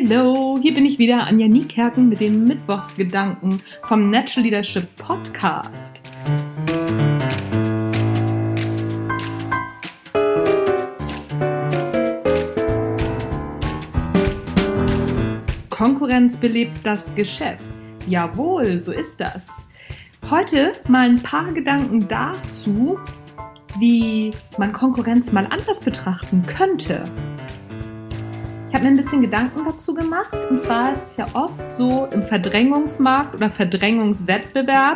Hello, hier bin ich wieder, Anja Niekerken mit den Mittwochsgedanken vom Natural Leadership Podcast. Konkurrenz belebt das Geschäft. Jawohl, so ist das. Heute mal ein paar Gedanken dazu, wie man Konkurrenz mal anders betrachten könnte. Ich habe mir ein bisschen Gedanken dazu gemacht, und zwar ist es ja oft so im Verdrängungsmarkt oder Verdrängungswettbewerb,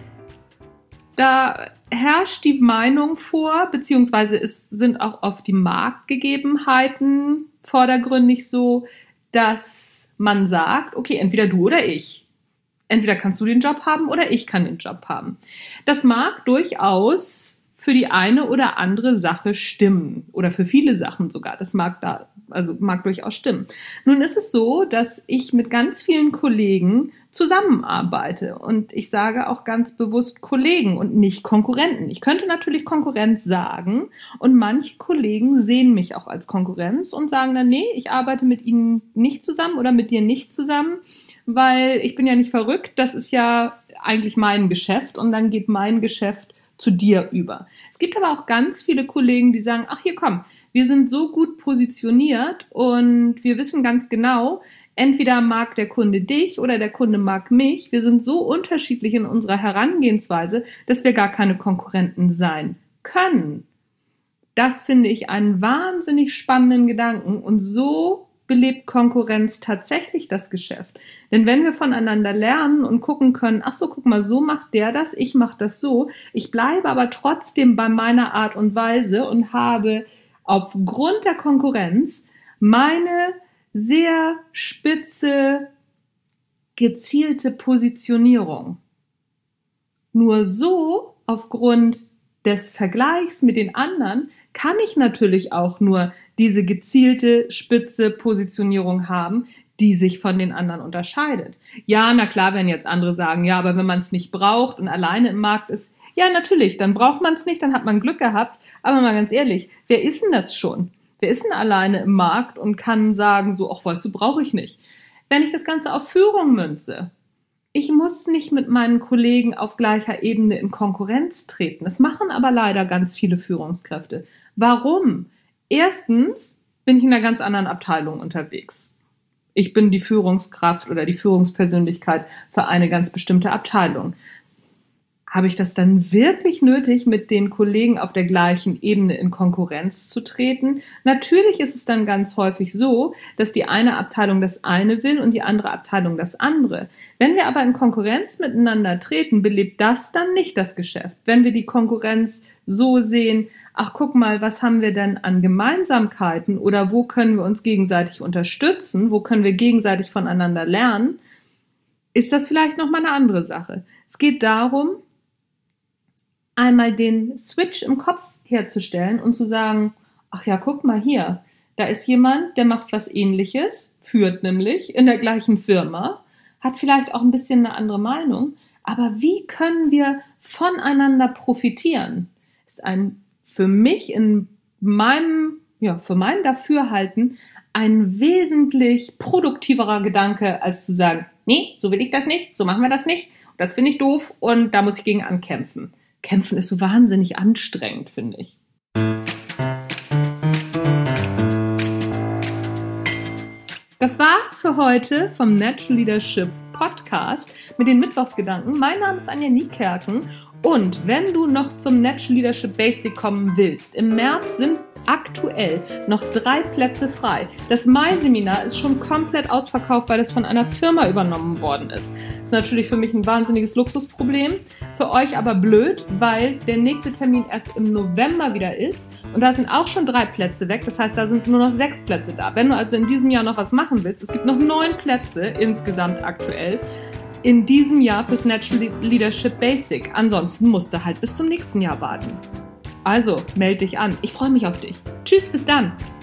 da herrscht die Meinung vor, beziehungsweise es sind auch oft die Marktgegebenheiten vordergründig so, dass man sagt, okay, entweder du oder ich. Entweder kannst du den Job haben oder ich kann den Job haben. Das mag durchaus für die eine oder andere Sache stimmen oder für viele Sachen sogar. Das mag durchaus stimmen. Nun ist es so, dass ich mit ganz vielen Kollegen zusammenarbeite und ich sage auch ganz bewusst Kollegen und nicht Konkurrenten. Ich könnte natürlich Konkurrenz sagen und manche Kollegen sehen mich auch als Konkurrenz und sagen dann, nee, ich arbeite mit ihnen nicht zusammen oder mit dir nicht zusammen, weil ich bin ja nicht verrückt, das ist ja eigentlich mein Geschäft und dann geht mein Geschäft zu dir über. Es gibt aber auch ganz viele Kollegen, die sagen, ach hier komm, wir sind so gut positioniert und wir wissen ganz genau, entweder mag der Kunde dich oder der Kunde mag mich. Wir sind so unterschiedlich in unserer Herangehensweise, dass wir gar keine Konkurrenten sein können. Das finde ich einen wahnsinnig spannenden Gedanken und so belebt Konkurrenz tatsächlich das Geschäft. Denn wenn wir voneinander lernen und gucken können, ach so, guck mal, so macht der das, ich mache das so, ich bleibe aber trotzdem bei meiner Art und Weise und habe aufgrund der Konkurrenz meine sehr spitze, gezielte Positionierung. Nur so, aufgrund des Vergleichs mit den anderen, kann ich natürlich auch nur diese gezielte, spitze Positionierung haben, die sich von den anderen unterscheidet. Ja, na klar, wenn jetzt andere sagen, ja, aber wenn man es nicht braucht und alleine im Markt ist, ja, natürlich, dann braucht man es nicht, dann hat man Glück gehabt. Aber mal ganz ehrlich, wer ist denn das schon? Wer ist denn alleine im Markt und kann sagen so, ach, weißt du, brauche ich nicht. Wenn ich das Ganze auf Führung münze, ich muss nicht mit meinen Kollegen auf gleicher Ebene in Konkurrenz treten. Das machen aber leider ganz viele Führungskräfte. Warum? Erstens bin ich in einer ganz anderen Abteilung unterwegs. Ich bin die Führungskraft oder die Führungspersönlichkeit für eine ganz bestimmte Abteilung. Habe ich das dann wirklich nötig, mit den Kollegen auf der gleichen Ebene in Konkurrenz zu treten? Natürlich ist es dann ganz häufig so, dass die eine Abteilung das eine will und die andere Abteilung das andere. Wenn wir aber in Konkurrenz miteinander treten, belebt das dann nicht das Geschäft. Wenn wir die Konkurrenz so sehen, ach guck mal, was haben wir denn an Gemeinsamkeiten oder wo können wir uns gegenseitig unterstützen, wo können wir gegenseitig voneinander lernen, ist das vielleicht nochmal eine andere Sache. Es geht darum, einmal den Switch im Kopf herzustellen und zu sagen, ach ja, guck mal hier, da ist jemand, der macht was Ähnliches, führt nämlich in der gleichen Firma, hat vielleicht auch ein bisschen eine andere Meinung, aber wie können wir voneinander profitieren? Ist für mich für mein Dafürhalten ein wesentlich produktiverer Gedanke, als zu sagen, nee, so will ich das nicht, so machen wir das nicht, das finde ich doof und da muss ich gegen ankämpfen. Kämpfen ist so wahnsinnig anstrengend, finde ich. Das war's für heute vom Natural Leadership Podcast mit den Mittwochsgedanken. Mein Name ist Anja Niekerken und wenn du noch zum Natural Leadership Basic kommen willst, im März sind aktuell noch 3 Plätze frei. Das Mai-Seminar ist schon komplett ausverkauft, weil es von einer Firma übernommen worden ist. Das ist natürlich für mich ein wahnsinniges Luxusproblem, für euch aber blöd, weil der nächste Termin erst im November wieder ist und da sind auch schon 3 Plätze weg, das heißt, da sind nur noch 6 Plätze da. Wenn du also in diesem Jahr noch was machen willst, es gibt noch 9 Plätze insgesamt aktuell in diesem Jahr fürs Natural Leadership Basic. Ansonsten musst du halt bis zum nächsten Jahr warten. Also, melde dich an. Ich freue mich auf dich. Tschüss, bis dann.